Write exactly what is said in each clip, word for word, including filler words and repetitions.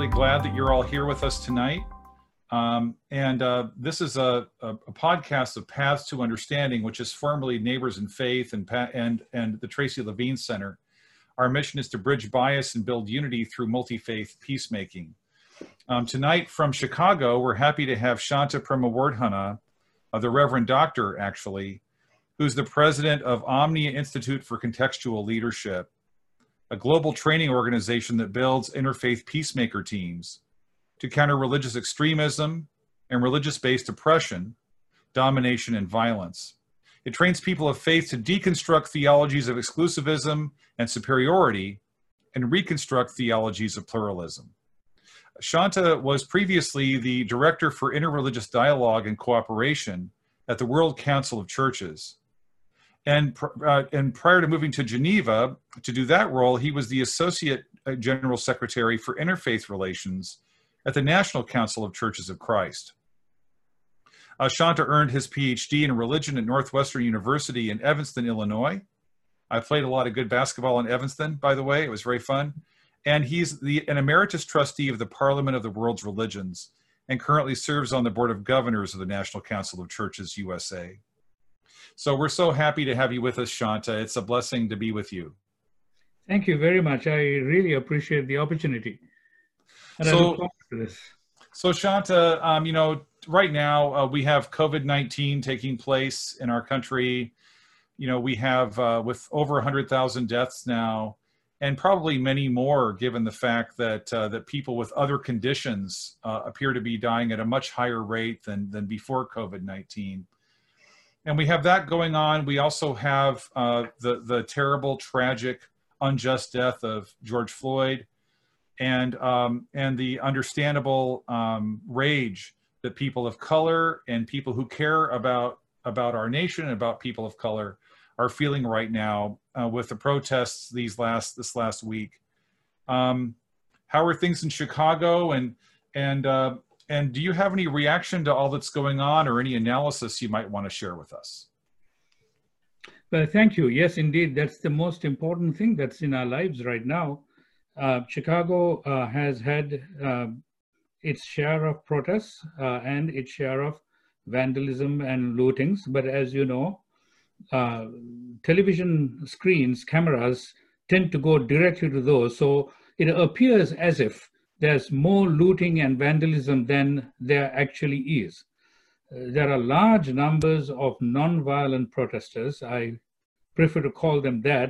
really glad that you're all here with us tonight. Um, and uh, this is a, a, a podcast of Paths to Understanding, which is formerly Neighbors in Faith and, and, and the Tracy Levine Center. Our mission is to bridge bias and build unity through multi-faith peacemaking. Um, tonight from Chicago, we're happy to have Shanta Premawardhana, uh, the Reverend Doctor, actually, who's the president of Omnia Institute for Contextual Leadership, a global training organization that builds interfaith peacemaker teams to counter religious extremism and religious-based oppression, domination, and violence. It trains people of faith to deconstruct theologies of exclusivism and superiority and reconstruct theologies of pluralism. Shanta was previously the Director for Interreligious Dialogue and Cooperation at the World Council of Churches. And, uh, and prior to moving to Geneva to do that role, he was the Associate General Secretary for Interfaith Relations at the National Council of Churches of Christ. Uh, Shanta earned his P H D in religion at Northwestern University in Evanston, Illinois. I played a lot of good basketball in Evanston, by the way. It was very fun. And he's the, an emeritus trustee of the Parliament of the World's Religions and currently serves on the Board of Governors of the National Council of Churches, U S A. So we're so happy to have you with us, Shanta. It's a blessing to be with you. Thank you very much. I really appreciate the opportunity. And so, I look forward to this. So Shanta, um, you know, right now uh, we have COVID nineteen taking place in our country. You know, we have uh, with over one hundred thousand deaths now, and probably many more given the fact that uh, that people with other conditions uh, appear to be dying at a much higher rate than, than before COVID nineteen. And we have that going on. We also have uh, the, the terrible, tragic, unjust death of George Floyd, and, um, and the understandable um, rage that people of color and people who care about, about our nation and about people of color are feeling right now uh, with the protests these last, this last week. Um, how are things in Chicago? And, and, uh, and do you have any reaction to all that's going on or any analysis you might want to share with us? Well, thank you. Yes, indeed. That's the most important thing that's in our lives right now. Uh, Chicago uh, has had uh, its share of protests uh, and its share of vandalism and lootings. But as you know, uh, television screens, cameras tend to go directly to those. So it appears as if there's more looting and vandalism than there actually is. Uh, there are large numbers of non-violent protesters. I prefer to call them that.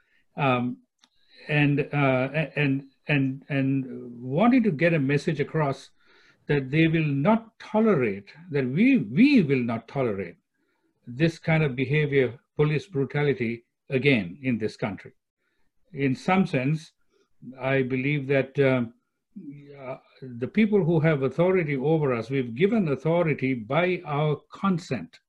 Um, and, uh, and, and, and wanting to get a message across that they will not tolerate, that we, we will not tolerate this kind of behavior, police brutality again in this country. In some sense, I believe that um, uh, the people who have authority over us, we've given authority by our consent.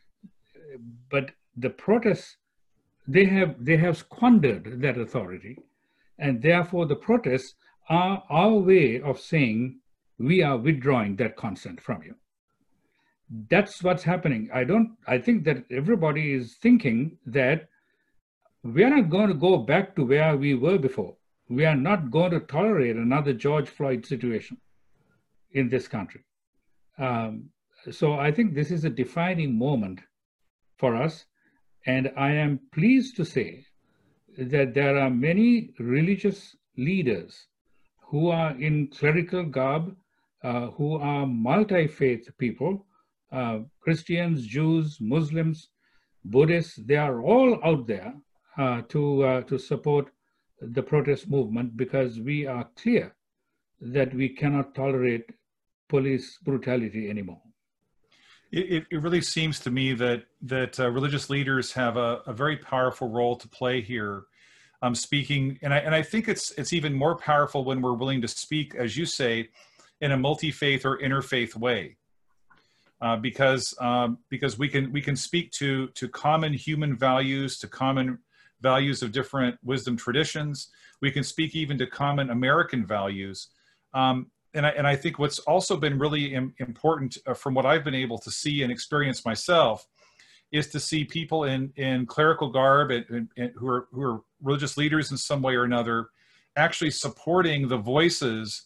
But the protests, they have, they have squandered that authority. And therefore the protests are our way of saying, we are withdrawing that consent from you. That's what's happening. I don't, I think that everybody is thinking that we're not going to go back to where we were before. We are not going to tolerate another George Floyd situation in this country. Um, so I think this is a defining moment for us. And I am pleased to say that there are many religious leaders who are in clerical garb, uh, who are multi-faith people, uh, Christians, Jews, Muslims, Buddhists, they are all out there uh, to, uh, to support the protest movement, because we are clear that we cannot tolerate police brutality anymore. It, it really seems to me that, that uh, religious leaders have a, a very powerful role to play here. Um, speaking, and I, and I think it's, it's even more powerful when we're willing to speak, as you say, in a multi-faith or interfaith way. Uh, because um, because we can we can speak to to common human values, to common values of different wisdom traditions. We can speak even to common American values. Um, and, I, and I think what's also been really im important uh, from what I've been able to see and experience myself is to see people in, in clerical garb and, and, and who are, who are religious leaders in some way or another actually supporting the voices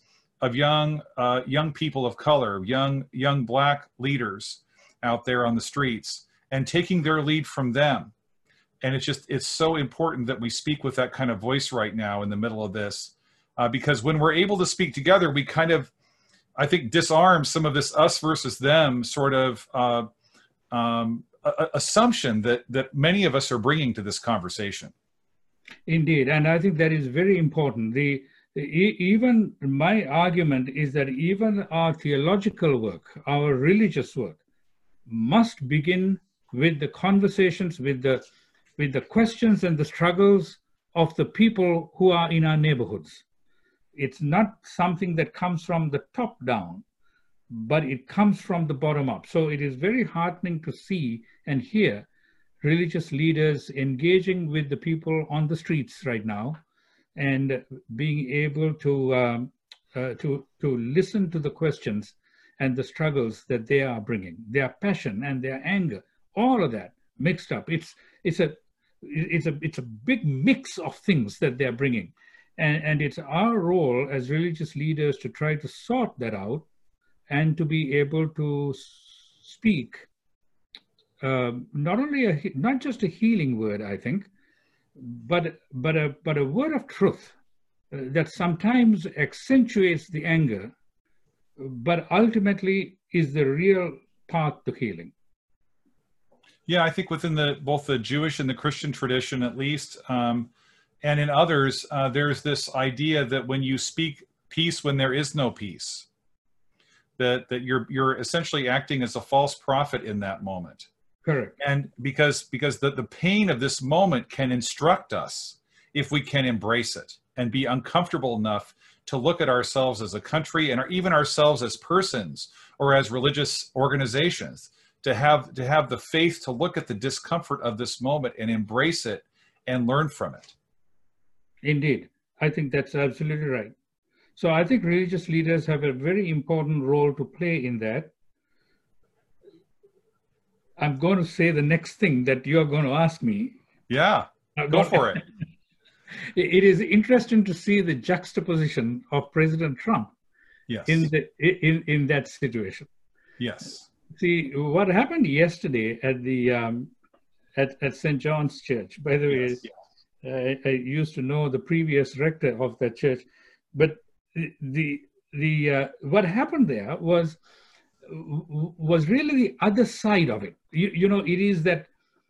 of young uh, young people of color, young young Black leaders out there on the streets, and taking their lead from them. And it's just, it's so important that we speak with that kind of voice right now in the middle of this, uh, because when we're able to speak together, we kind of, I think, disarm some of this us versus them sort of uh, um, a, assumption that that many of us are bringing to this conversation. Indeed, and I think that is very important. The, the e- even my argument is that even our theological work, our religious work, must begin with the conversations, with the with the questions and the struggles of the people who are in our neighborhoods. It's not something that comes from the top down, but it comes from the bottom up. So it is very heartening to see and hear religious leaders engaging with the people on the streets right now and being able to, um, uh, to, to listen to the questions and the struggles that they are bringing, their passion and their anger, all of that mixed up. It's, it's, a, it's, a, it's a big mix of things that they're bringing. And, and it's our role as religious leaders to try to sort that out and to be able to speak uh, not only a, not just a healing word, I think, but but a but a word of truth uh, that sometimes accentuates the anger, but ultimately is the real path to healing. Yeah, I think within the both the Jewish and the Christian tradition, at least, um, and in others, uh, there's this idea that when you speak peace when there is no peace, that that you're you're essentially acting as a false prophet in that moment. Correct. And because because the, the pain of this moment can instruct us if we can embrace it and be uncomfortable enough to look at ourselves as a country and even ourselves as persons or as religious organizations, to have to have the faith to look at the discomfort of this moment and embrace it and learn from it. Indeed, I think that's absolutely right. So I think religious leaders have a very important role to play in that. I'm going to say the next thing that you're going to ask me. Yeah, go for it. It is interesting to see the juxtaposition of President Trump yes. in, the, in, in that situation. Yes. See, what happened yesterday at the um, at, at Saint John's Church, by the way, yes. I, I used to know the previous rector of that church, but the the uh, what happened there was was really the other side of it. You, you know, it is that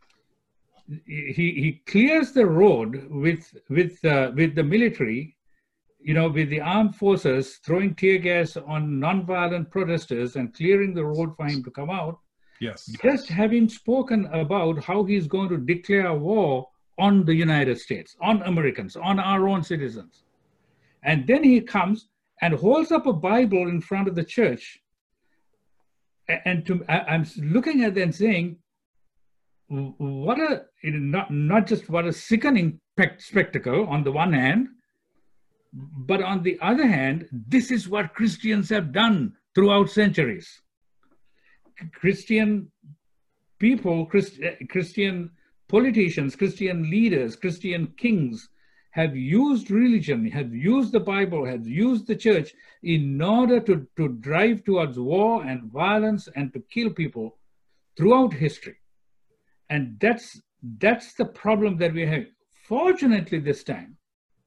he he clears the road with with uh, with the military, you know, with the armed forces throwing tear gas on nonviolent protesters and clearing the road for him to come out. Yes. Just having spoken about how he's going to declare war on the United States, on Americans, on our own citizens. And then he comes and holds up a Bible in front of the church. And to, I, I'm looking at them saying, what a, not, not just what a sickening spectacle on the one hand, but on the other hand, this is what Christians have done throughout centuries. Christian people, Christ, Christian politicians, Christian leaders, Christian kings have used religion, have used the Bible, have used the church in order to, to drive towards war and violence and to kill people throughout history. And that's, that's the problem that we have. Fortunately, this time,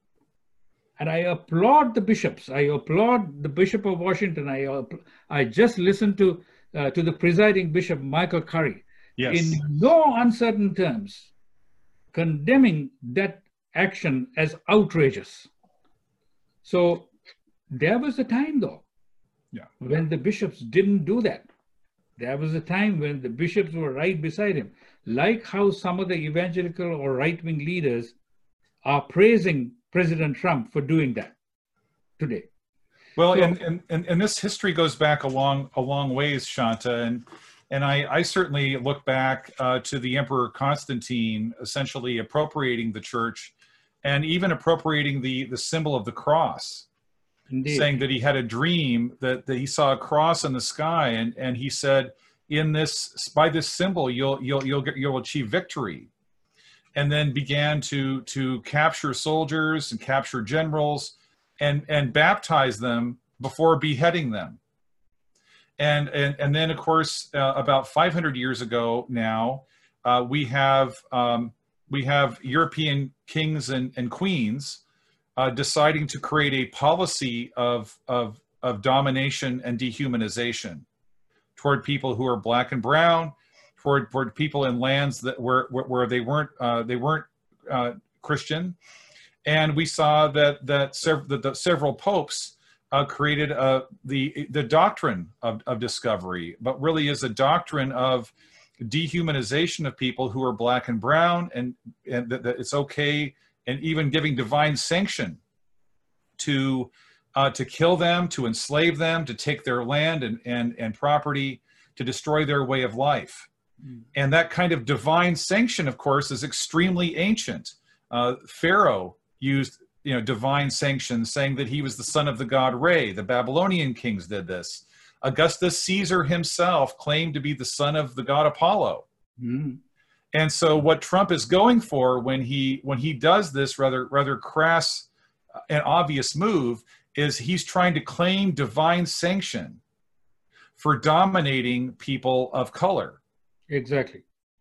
and I applaud the bishops, I applaud the Bishop of Washington, I, I just listened to, uh, to the presiding bishop, Michael Curry, yes. in no uncertain terms, condemning that action as outrageous. So there was a time, though, yeah. when the bishops didn't do that. There was a time when the bishops were right beside him, like how some of the evangelical or right-wing leaders are praising President Trump for doing that today. Well, so, and, and, and, and this history goes back a long, a long ways, Shanta, and And I, I certainly look back uh, to the Emperor Constantine essentially appropriating the church and even appropriating the, the symbol of the cross, indeed. Saying that he had a dream that, that he saw a cross in the sky, and, and he said, in this, by this symbol, you'll, you'll, you'll, get, you'll achieve victory. And then began to, to capture soldiers and capture generals and, and baptize them before beheading them. And, and, and then, of course, uh, about five hundred years ago now, uh, we have um, we have European kings and, and queens uh, deciding to create a policy of, of, of domination and dehumanization toward people who are black and brown, toward, toward people in lands that were where, where they weren't uh, they weren't uh, Christian. And we saw that that, sev that the several popes Uh, created uh, the the doctrine of, of discovery, but really is a doctrine of dehumanization of people who are black and brown, and, and that, that it's okay, and even giving divine sanction to uh, to kill them, to enslave them, to take their land and, and, and property, to destroy their way of life. Mm. And that kind of divine sanction, of course, is extremely ancient. Uh, Pharaoh used you know, divine sanction, saying that he was the son of the god Re. The Babylonian kings did this. Augustus Caesar himself claimed to be the son of the god Apollo. Mm. And so what Trump is going for when he when he does this rather rather crass and obvious move is he's trying to claim divine sanction for dominating people of color. Exactly.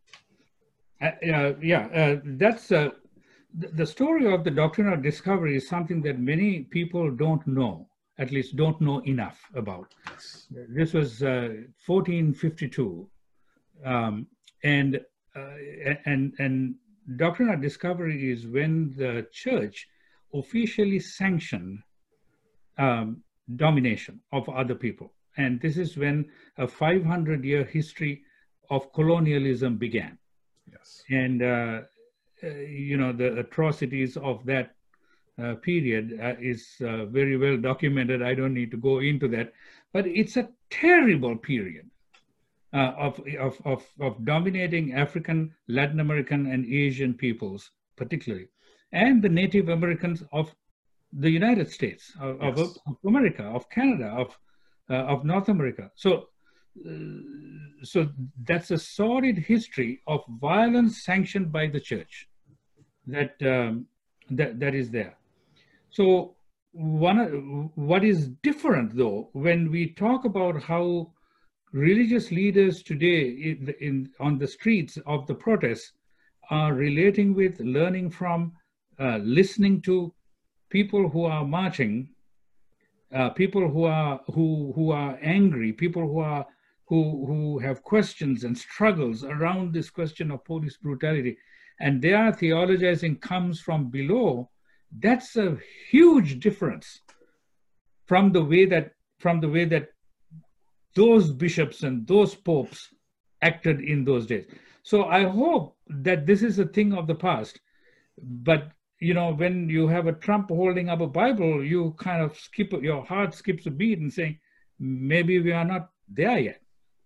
Uh, uh, yeah, uh, that's uh, the story of the doctrine of discovery is something that many people don't know, at least don't know enough about. This was uh, fourteen fifty-two, um, and uh, and and doctrine of discovery is when the church officially sanctioned um, domination of other people, and this is when a five hundred year history of colonialism began. Yes, and. Uh, Uh, you know, the atrocities of that uh, period uh, is uh, very well documented. I don't need to go into that, but it's a terrible period uh, of, of, of, of dominating African, Latin American, and Asian peoples, particularly, and the Native Americans of the United States, of, yes. of, of America, of Canada, of, uh, of North America. So, uh, so that's a sordid history of violence sanctioned by the church that um, that that is there. So one what is different though when we talk about how religious leaders today in, in on the streets of the protests are relating with, learning from, uh, listening to people who are marching, uh, people who are who who are angry, people who are who who have questions and struggles around this question of police brutality, and their theologizing comes from below. That's a huge difference from the way that from the way that those bishops and those popes acted in those days. So I hope that this is a thing of the past. But you know, when you have a Trump holding up a Bible, you kind of skip, your heart skips a beat and saying, maybe we are not there yet.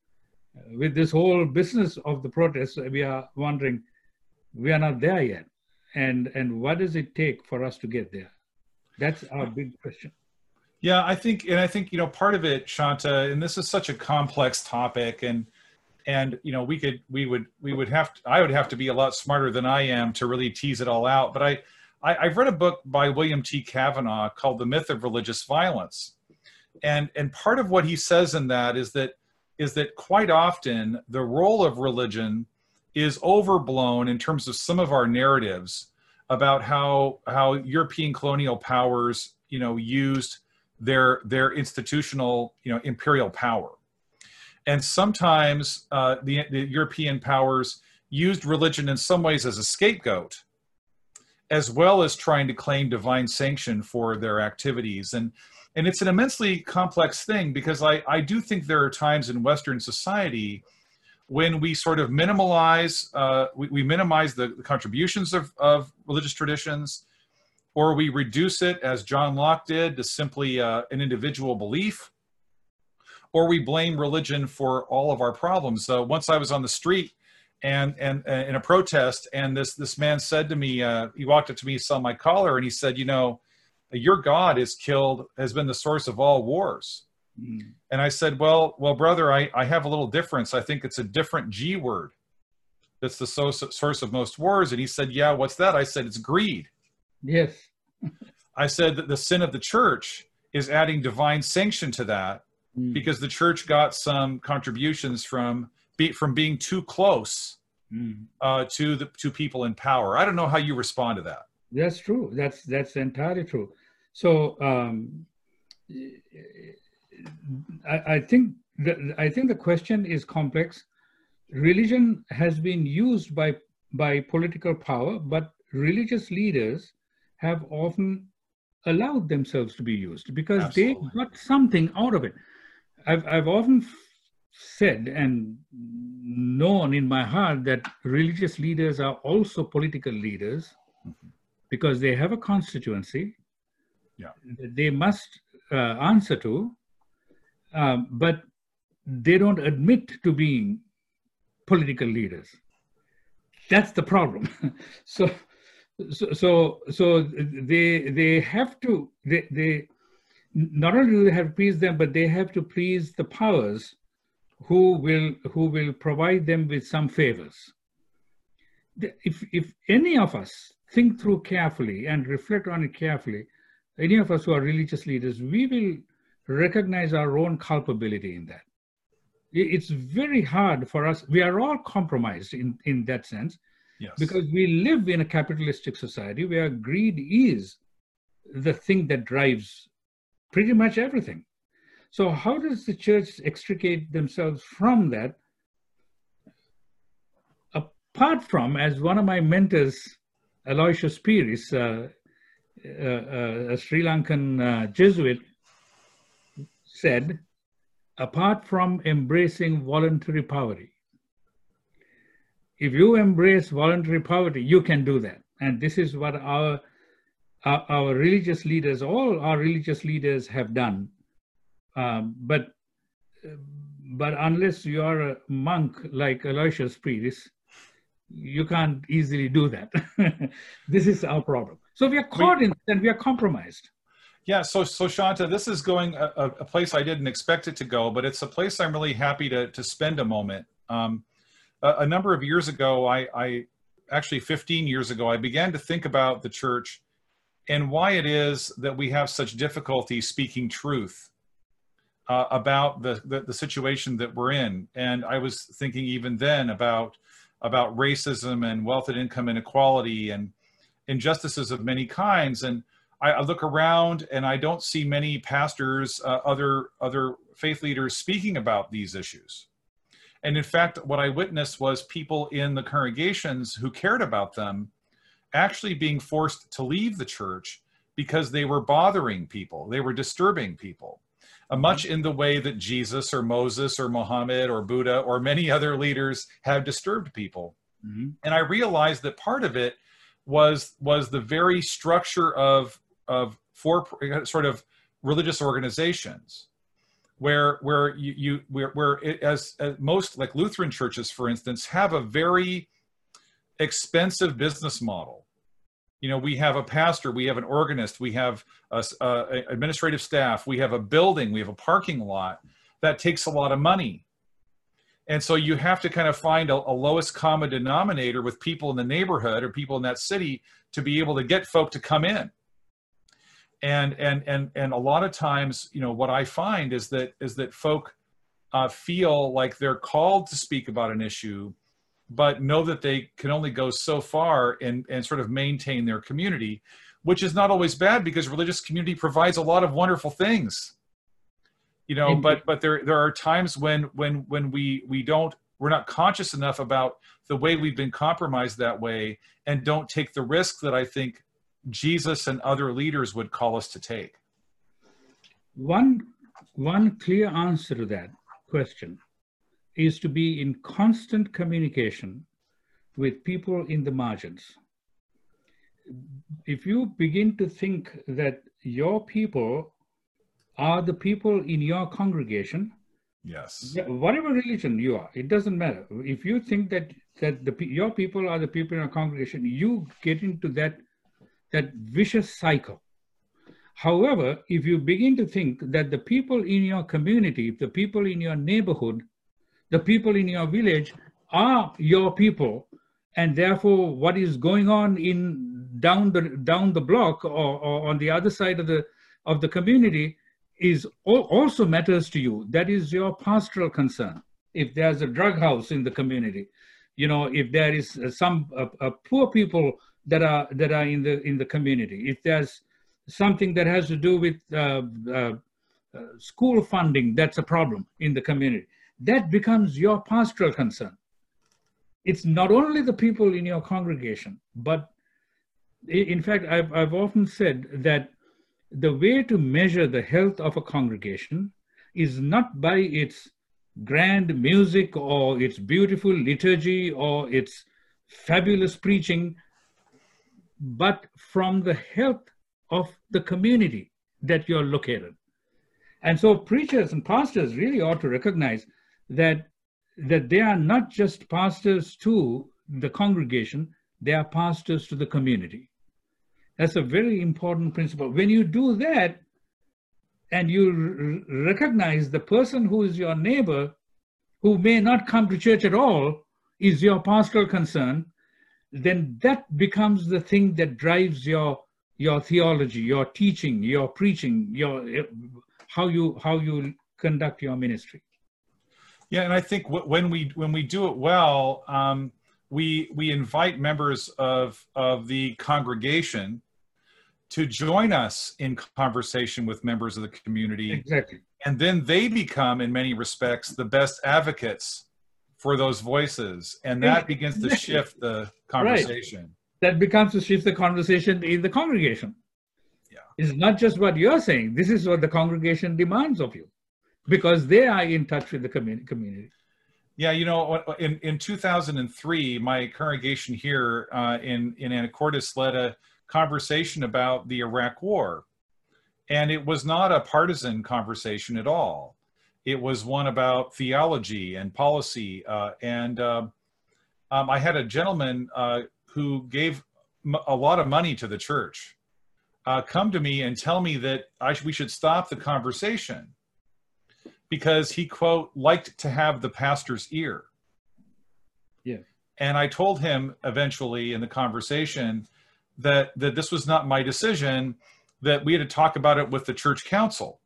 With this whole business of the protests, we are wondering, we are not there yet. And, and what does it take for us to get there? That's our big question. Yeah, I think, and I think, you know, part of it, Shanta, and this is such a complex topic, and, and, you know, we could, we would, we would have to, I would have to be a lot smarter than I am to really tease it all out. But I, I I've read a book by William T. Kavanaugh called The Myth of Religious Violence. And, and part of what he says in that is that, is that quite often the role of religion is overblown in terms of some of our narratives about how, how European colonial powers, you know, used their, their institutional, you know, imperial power. And sometimes uh, the, the European powers used religion in some ways as a scapegoat, as well as trying to claim divine sanction for their activities. And, and it's an immensely complex thing, because I, I do think there are times in Western society when we sort of minimalize, uh, we, we minimize the, the contributions of, of religious traditions, or we reduce it, as John Locke did, to simply uh, an individual belief, or we blame religion for all of our problems. So once I was on the street and, and uh, in a protest, and this, this man said to me, uh, he walked up to me, saw my collar, and he said, you know, your God is killed, has been the source of all wars. Mm. And I said, well, well, brother, I, I have a little difference. I think it's a different G word that's the so, source of most wars. And he said, yeah, what's that? I said, it's greed. Yes. I said that the sin of the church is adding divine sanction to that mm. because the church got some contributions from be, from being too close mm. uh, to the to people in power. I don't know how you respond to that. That's true. That's that's entirely true. So um, I, I think the, I think the question is complex. Religion has been used by by political power, but religious leaders have often allowed themselves to be used because Absolutely. They got something out of it. I've, I've often said and known in my heart that religious leaders are also political leaders mm-hmm. because they have a constituency yeah. that they must uh, answer to, um, but they don't admit to being political leaders. That's the problem. so So, so, so they they have to they they not only do they have to please them, but they have to please the powers who will who will provide them with some favors. If if any of us think through carefully and reflect on it carefully, any of us who are religious leaders, we will recognize our own culpability in that. It's very hard for us. We are all compromised in in that sense. Yes. Because we live in a capitalistic society where greed is the thing that drives pretty much everything. So how does the church extricate themselves from that? Apart from, as one of my mentors, Aloysius Piris, uh, uh, uh, a Sri Lankan uh, Jesuit, said, apart from embracing voluntary poverty, if you embrace voluntary poverty, you can do that. And this is what our, our, our religious leaders, all our religious leaders have done. Um, but, but unless you are a monk like Aloysius Piris, you can't easily do that. This is our problem. So we are caught we, in and we are compromised. Yeah, so, so Shanta, this is going a, a place I didn't expect it to go, but it's a place I'm really happy to, to spend a moment. Um, A number of years ago, I, I actually fifteen years ago, I began to think about the church and why it is that we have such difficulty speaking truth uh, about the, the, the situation that we're in. And I was thinking even then about, about racism and wealth and income inequality and injustices of many kinds. And I, I look around and I don't see many pastors, uh, other, other faith leaders speaking about these issues. And in fact, what I witnessed was people in the congregations who cared about them actually being forced to leave the church because they were bothering people. They were disturbing people, uh, much in the way that Jesus or Moses or Muhammad or Buddha or many other leaders have disturbed people. Mm-hmm. And I realized that part of it was, was the very structure of, of for sort of religious organizations. Where where you, you where where it, as, as most like Lutheran churches, for instance, have a very expensive business model. You know, we have a pastor, we have an organist, we have a, a administrative staff, we have a building, we have a parking lot that takes a lot of money, and so you have to kind of find a, a lowest common denominator with people in the neighborhood or people in that city to be able to get folk to come in. And and and and a lot of times, you know, what I find is that is that folk uh, feel like they're called to speak about an issue, but know that they can only go so far and and sort of maintain their community, which is not always bad because religious community provides a lot of wonderful things, you know. Mm-hmm. But but there there are times when when when we we don't we're not conscious enough about the way we've been compromised that way, and don't take the risk that I think Jesus and other leaders would call us to take. One, one clear answer to that question is to be in constant communication with people in the margins. If you begin to think that your people are the people in your congregation, yes, whatever religion you are, it doesn't matter. If you think that, that the, your people are the people in your congregation, you get into that that vicious cycle. However, if you begin to think that the people in your community, the people in your neighborhood, the people in your village are your people, and therefore what is going on in down the down the block or, or on the other side of the of the community is also matters to you. That is your pastoral concern. If there's a drug house in the community, you know, if there is some uh, uh, poor people that are that are in the in the community, if there's something that has to do with uh, uh, uh, school funding, that's a problem in the community. That becomes your pastoral concern. It's not only the people in your congregation, but in fact, I've, I've often said that the way to measure the health of a congregation is not by its grand music or its beautiful liturgy or its fabulous preaching, but from the health of the community that you're located. And so preachers and pastors really ought to recognize that, that they are not just pastors to the congregation, they are pastors to the community. That's a very important principle. When you do that, and you r- recognize the person who is your neighbor, who may not come to church at all, is your pastoral concern, then that becomes the thing that drives your, your theology, your teaching, your preaching, your, how you, how you conduct your ministry. Yeah, and I think w- when we when we do it well, um, we we invite members of of the congregation to join us in conversation with members of the community. Exactly. And then they become, in many respects, the best advocates for those voices. And that begins to shift the conversation. Right. That becomes to shift the conversation in the congregation. Yeah. It's not just what you're saying. This is what the congregation demands of you, because they are in touch with the community. community. Yeah, you know, in, in two thousand three, my congregation here uh, in, in Anacortes led a conversation about the Iraq War. And it was not a partisan conversation at all. It was one about theology and policy. Uh, and uh, um, I had a gentleman uh, who gave m- a lot of money to the church uh, come to me and tell me that I sh- we should stop the conversation because he, quote, liked to have the pastor's ear. Yeah. And I told him eventually in the conversation that, that this was not my decision, that we had to talk about it with the church council.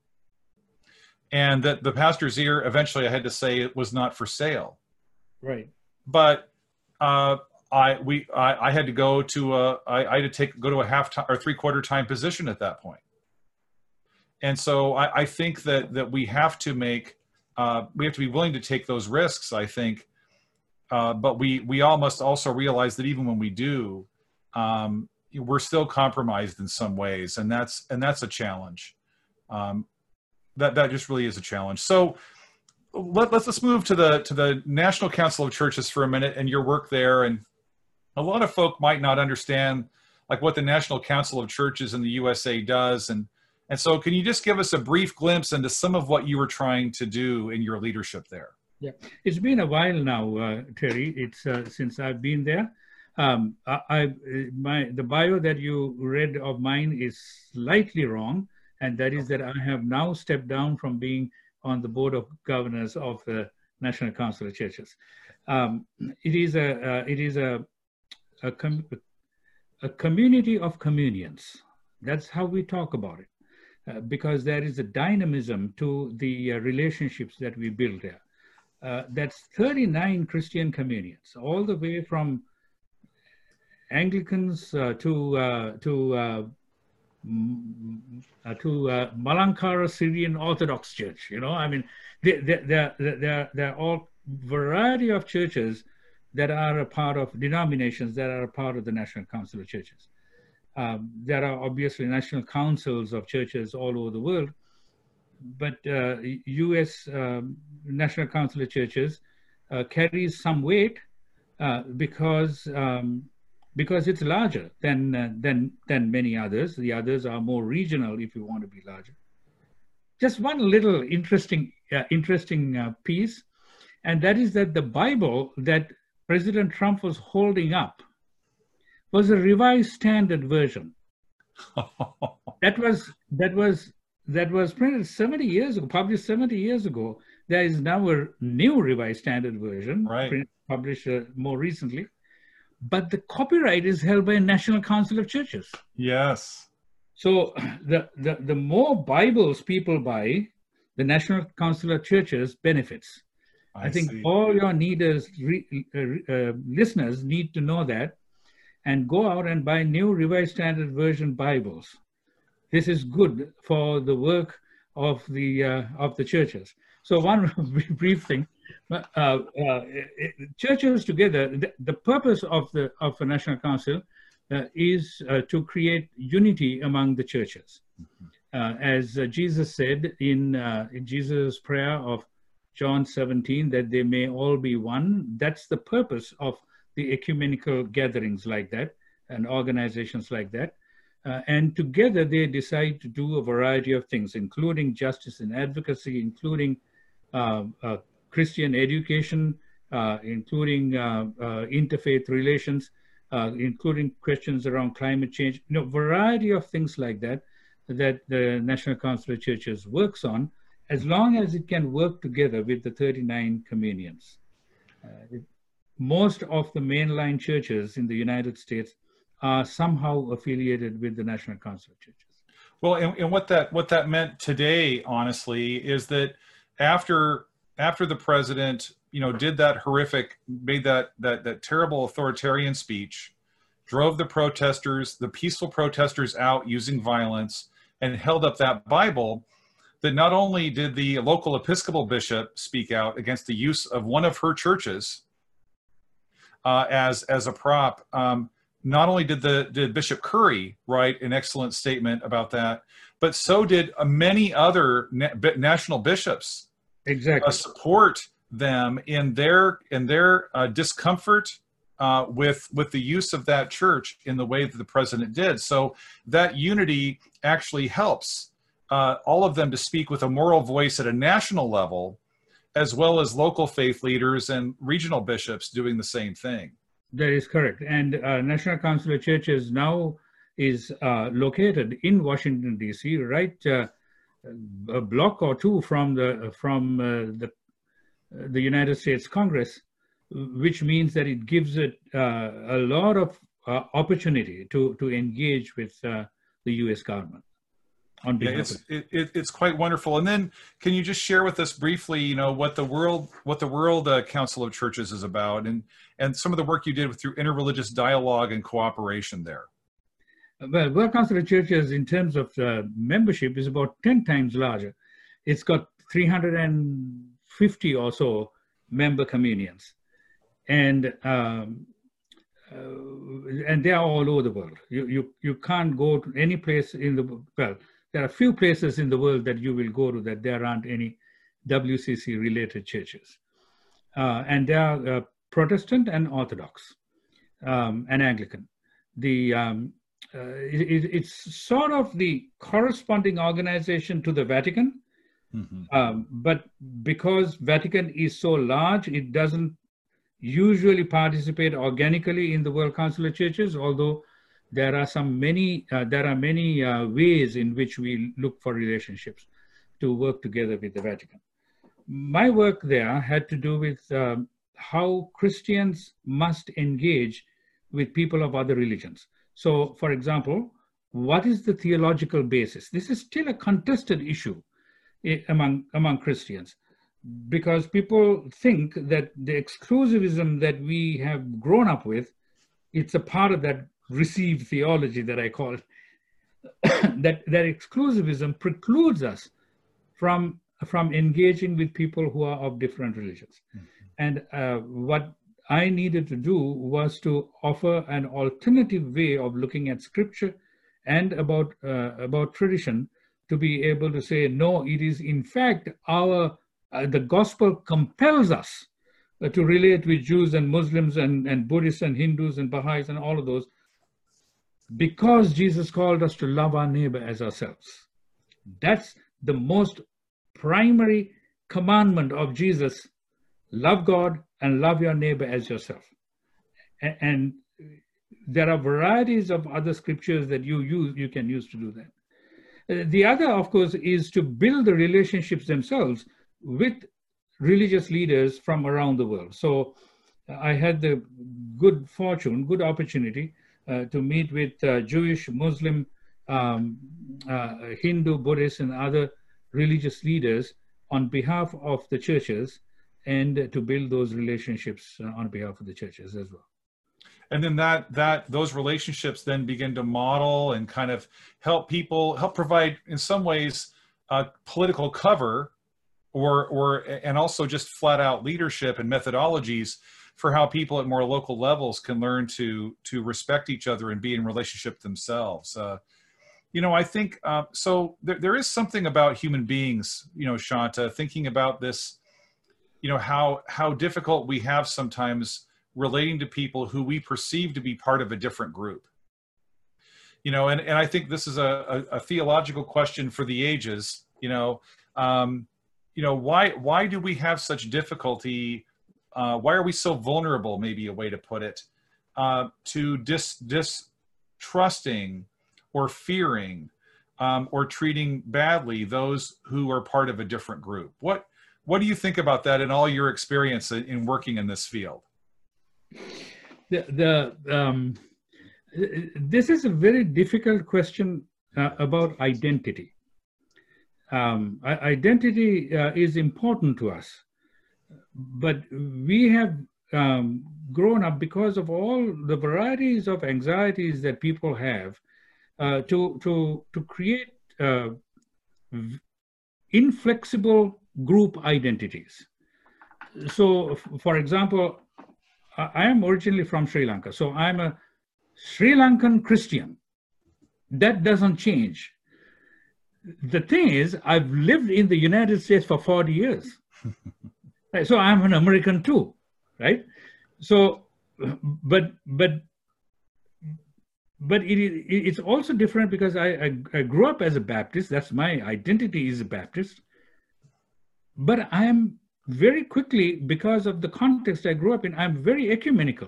And that the pastor's ear, eventually I had to say it was not for sale. Right. But uh, I, we, I, I had to go to a, I, I had to take, go to a half time or three quarter time position at that point. And so I, I think that, that we have to make, uh, we have to be willing to take those risks, I think. Uh, but we, we all must also realize that even when we do, um, we're still compromised in some ways, and that's and that's a challenge. Um, that that just really is a challenge. So let, let's let's move to the to the National Council of Churches for a minute and your work there. And a lot of folk might not understand like what the National Council of Churches in the U S A does, and and so can you just give us a brief glimpse into some of what you were trying to do in your leadership there? Yeah, it's been a while now, uh, Terry. It's uh, since I've been there. Um, I, I, my, the bio that you read of mine is slightly wrong, and that is that I have now stepped down from being on the board of governors of the National Council of Churches. Um, it is a, uh, it is a, a, com a community of communions. That's how we talk about it, uh, because there is a dynamism to the uh, relationships that we build there. Uh, that's thirty-nine Christian communions, all the way from Anglicans uh, to uh, to uh, uh, to uh, Malankara Syrian Orthodox Church. You know, I mean, they they they're they're they're all variety of churches that are a part of denominations that are a part of the National Council of Churches. Um, there are obviously national councils of churches all over the world, but uh, U S um, National Council of Churches uh, carries some weight uh, because. Um, because it's larger than, uh, than, than many others. The others are more regional if you want to be larger. Just one little interesting, uh, interesting uh, piece, and that is that the Bible that President Trump was holding up was a Revised Standard Version. that was, that was, that was printed seventy years ago, published seventy years ago. There is now a new Revised Standard Version, right. printed, published uh, more recently. But the copyright is held by a National Council of Churches. Yes. So the, the, the more Bibles people buy, the National Council of Churches benefits. I, I think see. all your needers, re, uh, uh, listeners need to know that, and go out and buy new Revised Standard Version Bibles. This is good for the work of the uh, of the churches. So one brief thing, uh, uh, churches together, the, the purpose of the of the National Council uh, is uh, to create unity among the churches. Mm-hmm. Uh, as uh, Jesus said in, uh, in Jesus' prayer of John seventeen, that they may all be one. That's the purpose of the ecumenical gatherings like that and organizations like that. Uh, and together they decide to do a variety of things, including justice and advocacy, including uh, uh, Christian education, uh, including uh, uh, interfaith relations, uh, including questions around climate change, you know, variety of things like that, that the National Council of Churches works on, as long as it can work together with the thirty-nine communions. Uh, it, most of the mainline churches in the United States are somehow affiliated with the National Council of Churches. Well, and, and what that what that meant today, honestly, is that after after the president, you know, did that horrific, made that that that terrible authoritarian speech, drove the protesters, the peaceful protesters out using violence, and held up that Bible, that not only did the local Episcopal bishop speak out against the use of one of her churches uh, as as a prop. Um, Not only did the did Bishop Curry write an excellent statement about that, but so did uh, many other na national bishops. Exactly. Uh, support them in their in their uh, discomfort uh, with with the use of that church in the way that the president did. So that unity actually helps uh, all of them to speak with a moral voice at a national level, as well as local faith leaders and regional bishops doing the same thing. That is correct. And uh, National Council of Churches now is uh, located in Washington, D C, right uh, a block or two from the from uh, the uh, the United States Congress, which means that it gives it uh, a lot of uh, opportunity to to engage with uh, the U S government. On yeah, it's it, it, it's quite wonderful. And then, can you just share with us briefly, you know, what the world what the World uh, Council of Churches is about, and and some of the work you did with through interreligious dialogue and cooperation there? Well, World Council of Churches, in terms of uh, membership, is about ten times larger. It's got three hundred fifty or so member communions, and um, uh, and they are all over the world. You you you can't go to any place in the well. There are few places in the world that you will go to that there aren't any W C C related churches. Uh, and they are uh, Protestant and Orthodox um, and Anglican. The, um, uh, it, it's sort of the corresponding organization to the Vatican, mm-hmm. um, but because Vatican is so large, it doesn't usually participate organically in the World Council of Churches, although there are some many, uh, there are many uh, ways in which we look for relationships to work together with the Vatican. My work there had to do with um, how Christians must engage with people of other religions. So, for example, what is the theological basis? This is still a contested issue among, among Christians, because people think that the exclusivism that we have grown up with, it's a part of that received theology that I call it, that, that exclusivism precludes us from, from engaging with people who are of different religions. Mm-hmm. And uh, what I needed to do was to offer an alternative way of looking at scripture and about, uh, about tradition, to be able to say, no, it is in fact our, uh, the gospel compels us uh, to relate with Jews and Muslims and, and Buddhists and Hindus and Baha'is and all of those, because Jesus called us to love our neighbor as ourselves. That's the most primary commandment of Jesus: love God and love your neighbor as yourself. And, and there are varieties of other scriptures that you use, you can use to do that. Uh, the other, of course, is to build the relationships themselves with religious leaders from around the world. So I had the good fortune, good opportunity Uh, to meet with uh, Jewish, Muslim, um, uh, Hindu, Buddhist, and other religious leaders on behalf of the churches, and to build those relationships uh, on behalf of the churches as well. And then that that those relationships then begin to model and kind of help people, help provide in some ways uh, political cover, or or and also just flat out leadership and methodologies for how people at more local levels can learn to to respect each other and be in relationship themselves. Uh, you know, I think uh, so. There, there is something about human beings, you know, Shanta, thinking about this. You know, how how difficult we have sometimes relating to people who we perceive to be part of a different group. You know, and, and I think this is a, a, a theological question for the ages. You know, um, you know, why why do we have such difficulty? Uh, why are we so vulnerable, maybe a way to put it, uh, to dis, distrusting or fearing um, or treating badly those who are part of a different group? What what do you think about that in all your experience in, in working in this field? The, the um, this is a very difficult question uh, about identity. Um, identity uh, is important to us, but we have um, grown up because of all the varieties of anxieties that people have uh, to to to create uh, inflexible group identities. So, for example, I am originally from Sri Lanka, so I'm a Sri Lankan Christian. That doesn't change. The thing is, I've lived in the United States for forty years. Right? So I'm an American too, right? So, but but but it, it's also different because I, I, I grew up as a Baptist. That's my identity, is a Baptist. But I am very quickly, because of the context I grew up in, I'm very ecumenical.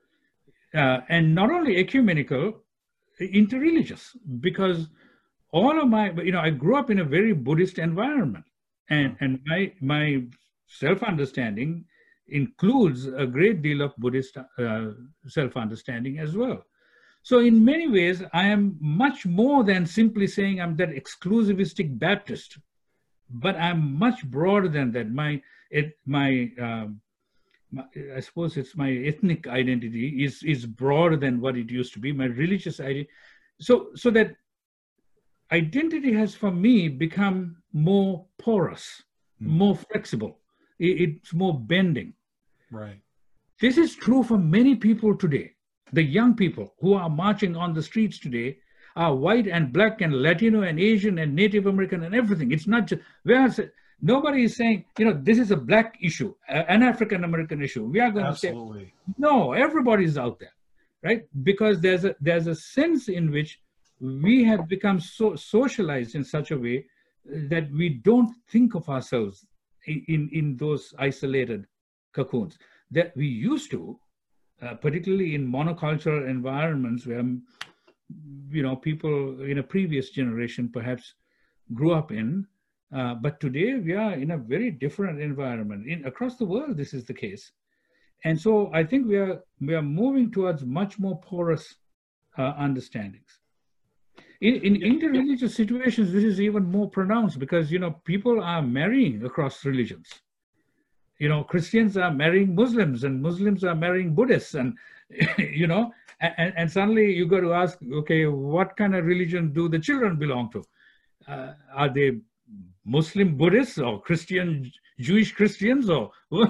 Uh, and not only ecumenical, interreligious, because all of my, you know, I grew up in a very Buddhist environment. And, and my, my self-understanding includes a great deal of Buddhist uh, self-understanding as well. So in many ways, I am much more than simply saying I'm that exclusivistic Baptist, but I'm much broader than that. My, it, my, um, my, I suppose it's my ethnic identity is, is broader than what it used to be, my religious identity. So, so that identity has for me become more porous, mm. more flexible. It, it's more bending. Right. This is true for many people today. The young people who are marching on the streets today are white and black and Latino and Asian and Native American and everything. It's not just, whereas nobody is saying, you know, this is a black issue, an African American issue. We are going Absolutely. to say, no, everybody's out there, right? Because there's a, there's a sense in which we have become so socialized in such a way that we don't think of ourselves in, in, in those isolated cocoons that we used to. Uh, particularly in monocultural environments where, you know, people in a previous generation perhaps grew up in. Uh, but today we are in a very different environment. In, across the world, this is the case. And so I think we are, we are moving towards much more porous uh, understandings. In, in interreligious situations, this is even more pronounced because, you know, people are marrying across religions. You know, Christians are marrying Muslims and Muslims are marrying Buddhists, and, you know, and, and suddenly you got to ask, okay, what kind of religion do the children belong to? Uh, are they Muslim Buddhists or Christian, Jewish Christians? Or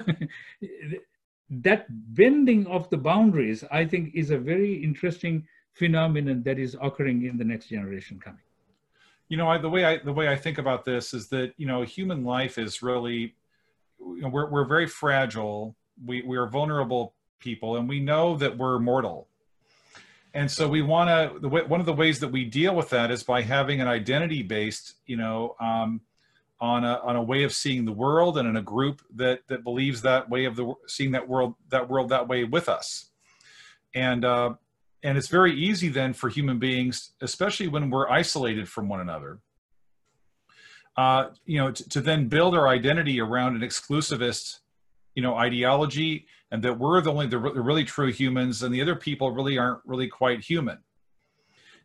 that bending of the boundaries, I think, is a very interesting phenomenon that is occurring in the next generation coming. You know, I, the way I the way I think about this is that, you know, human life is really, you know, we're, we're very fragile. We, we are vulnerable people, and we know that we're mortal. And so we want to, the way, one of the ways that we deal with that is by having an identity based, you know, um, on a, on a way of seeing the world, and in a group that, that believes that way of the, seeing that world, that world that way with us. And, uh, and it's very easy then for human beings, especially when we're isolated from one another, Uh, you know, to, to then build our identity around an exclusivist, you know, ideology, and that we're the only, the, the really true humans, and the other people really aren't really quite human.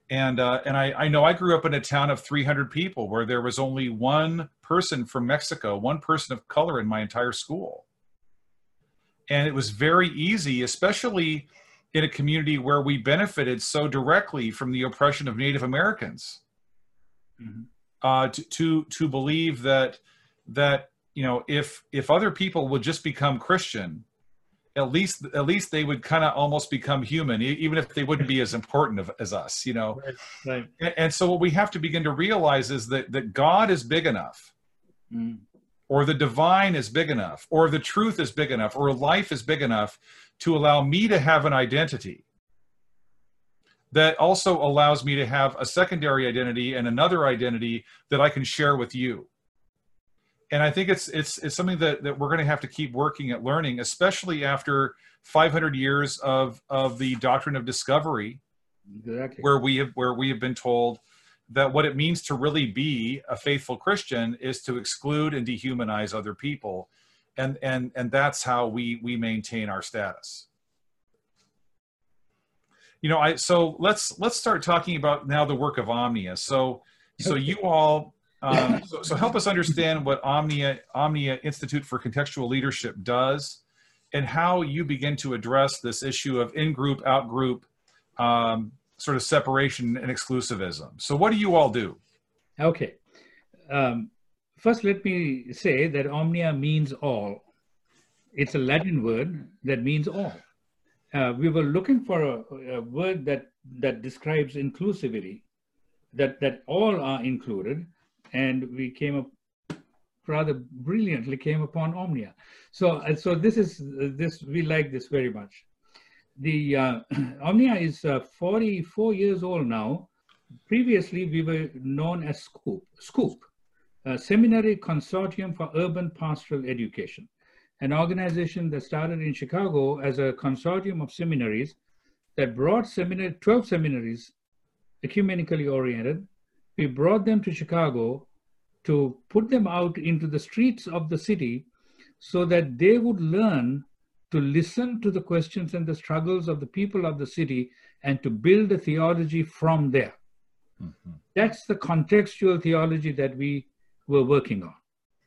And, uh, and I, I know I grew up in a town of three hundred people where there was only one person from Mexico, one person of color in my entire school. And it was very easy, especially in a community where we benefited so directly from the oppression of Native Americans, mm-hmm. uh, to, to, to believe that, that, you know, if, if other people would just become Christian, at least, at least they would kind of almost become human, even if they wouldn't be as important of, as us, you know? Right, right. And, and so what we have to begin to realize is that, that God is big enough, mm. or the divine is big enough, or the truth is big enough, or life is big enough to allow me to have an identity that also allows me to have a secondary identity and another identity that I can share with you. And I think it's it's it's something that, that we're going to have to keep working at learning, especially after five hundred years of of the doctrine of discovery, exactly. where we have where we have been told that what it means to really be a faithful Christian is to exclude and dehumanize other people, and and and that's how we we maintain our status. You know, I so let's let's start talking about now the work of Omnia. So so you all. Um, so, so help us understand what Omnia, Omnia Institute for Contextual Leadership does, and how you begin to address this issue of in-group, out-group, um, sort of separation and exclusivism. So what do you all do? Okay. Um, first, let me say that Omnia means all. It's a Latin word that means all. Uh, we were looking for a, a word that, that describes inclusivity, that, that all are included. And we came up rather brilliantly came upon Omnia. So, so this is this we like this very much. The uh, Omnia is uh, forty-four years old now. Previously, we were known as Scoop, Scoop, a Seminary Consortium for Urban Pastoral Education, an organization that started in Chicago as a consortium of seminaries that brought seminary, twelve seminaries, ecumenically oriented. We brought them to Chicago to put them out into the streets of the city so that they would learn to listen to the questions and the struggles of the people of the city and to build a theology from there. Mm-hmm. That's the contextual theology that we were working on.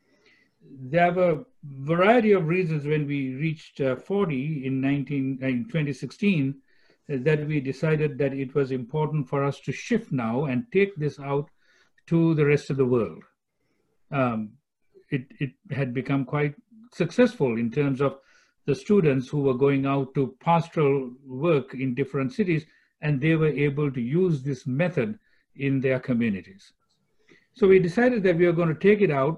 There were a variety of reasons when we reached uh, forty in, nineteen, in twenty sixteen uh, that we decided that it was important for us to shift now and take this out to the rest of the world. Um, it, it had become quite successful in terms of the students who were going out to pastoral work in different cities, and they were able to use this method in their communities. So we decided that we were going to take it out,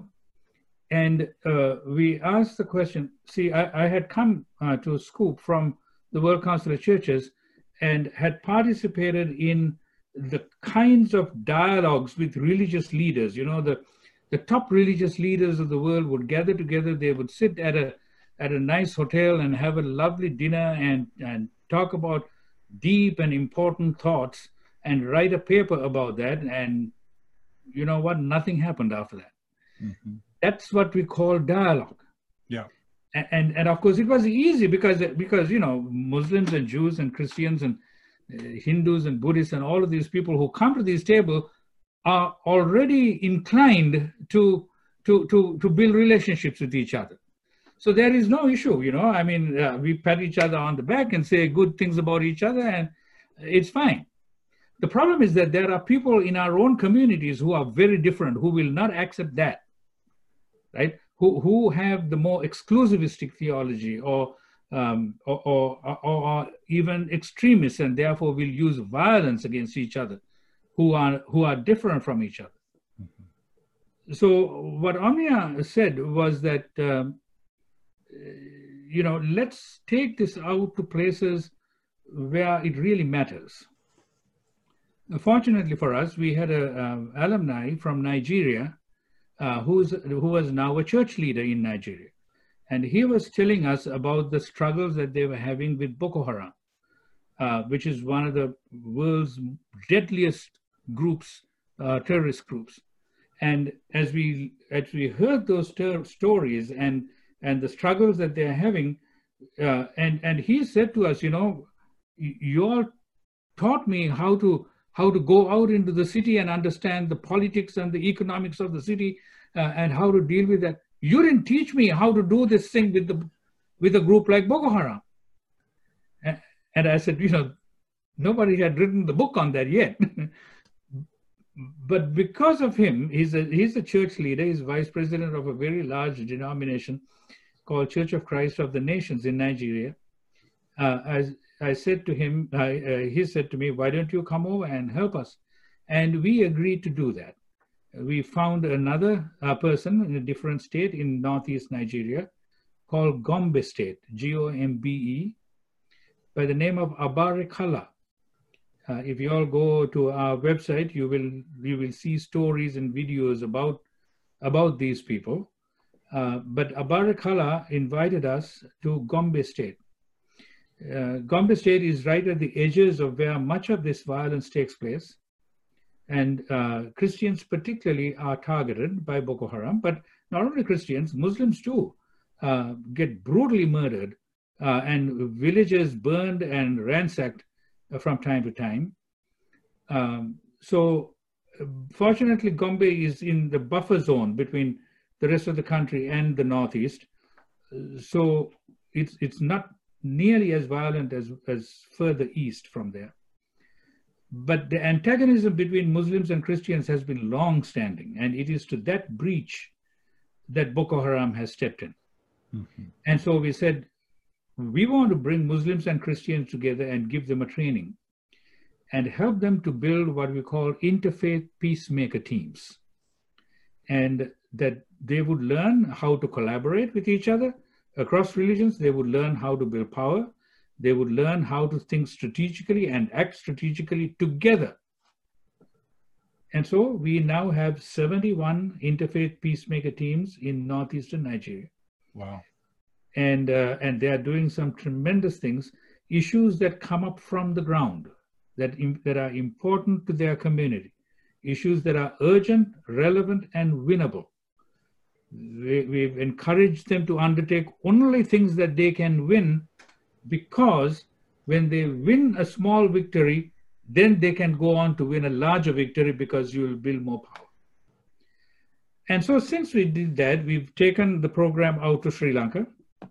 and uh, we asked the question, see, I, I had come uh, to Scoop from the World Council of Churches and had participated in the kinds of dialogues with religious leaders. You know, the, the top religious leaders of the world would gather together, they would sit at a, at a nice hotel and have a lovely dinner and, and talk about deep and important thoughts and write a paper about that. And you know what? Nothing happened after that. Mm-hmm. That's what we call dialogue. Yeah. And, and, and of course it was easy because, because, you know, Muslims and Jews and Christians and uh, Hindus and Buddhists and all of these people who come to this table are already inclined to, to, to, to build relationships with each other. So there is no issue, you know, I mean, uh, we pat each other on the back and say good things about each other and it's fine. The problem is that there are people in our own communities who are very different, who will not accept that, right? Who, who have the more exclusivistic theology or, um, or, or, or even extremists, and therefore will use violence against each other, who are, who are different from each other. Mm-hmm. So what Omnia said was that, um, you know, let's take this out to places where it really matters. Fortunately for us, we had an um, alumni from Nigeria uh, who's, who was now a church leader in Nigeria. And he was telling us about the struggles that they were having with Boko Haram, uh, which is one of the world's deadliest groups, uh, terrorist groups. And as we, as we heard those stories and, and the struggles that they're having, uh, and, and he said to us, you know, you all taught me how to how to go out into the city and understand the politics and the economics of the city uh, and how to deal with that. You didn't teach me how to do this thing with the with a group like Boko Haram. And, and I said, you know, nobody had written the book on that yet. But because of him, he's a, he's a church leader, he's vice president of a very large denomination called Church of Christ of the Nations in Nigeria. Uh, as I said to him, uh, uh, he said to me, why don't you come over and help us? And we agreed to do that. We found another uh, person in a different state in northeast Nigeria called Gombe State, G O M B E, by the name of Abarekala. Uh, if you all go to our website, you will you will see stories and videos about, about these people. Uh, but Abarekala invited us to Gombe State. Uh, Gombe State is right at the edges of where much of this violence takes place. And uh, Christians particularly are targeted by Boko Haram, but not only Christians, Muslims too uh, get brutally murdered uh, and villages burned and ransacked uh, from time to time. Um, so uh, fortunately, Gombe is in the buffer zone between the rest of the country and the Northeast. Uh, so it's, it's not nearly as violent as, as further east from there. But the antagonism between Muslims and Christians has been long-standing, and it is to that breach that Boko Haram has stepped in. Mm-hmm. And so we said, we want to bring Muslims and Christians together and give them a training and help them to build what we call interfaith peacemaker teams. And that they would learn how to collaborate with each other across religions. They would learn how to build power. They would learn how to think strategically and act strategically together. And so we now have seventy-one interfaith peacemaker teams in northeastern Nigeria. Wow. And, uh, and they are doing some tremendous things, issues that come up from the ground, that, im- that are important to their community, issues that are urgent, relevant, and winnable. We, we've encouraged them to undertake only things that they can win, because when they win a small victory, then they can go on to win a larger victory because you will build more power. And so since we did that, we've taken the program out to Sri Lanka,